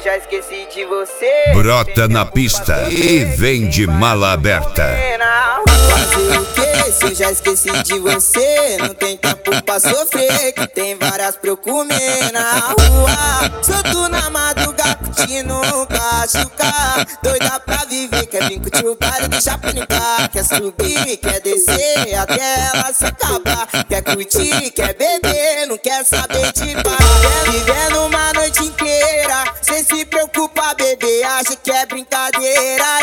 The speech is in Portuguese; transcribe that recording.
eu já esqueci de você. Brota na pista e vem de mala aberta. Fazer o que se eu já esqueci de você? Não tem tempo pra sofrer, que tem várias pra eu comer na rua. Solto na madrugada, curtindo um cachuca. Doida pra viver, quer vir curtir o baile, deixa panicar. Quer subir, quer descer, até ela se acabar. Quer curtir, quer beber, não quer saber de parar. Vivendo uma noite inteira, cê se preocupa, bebê, acha que é brincadeira.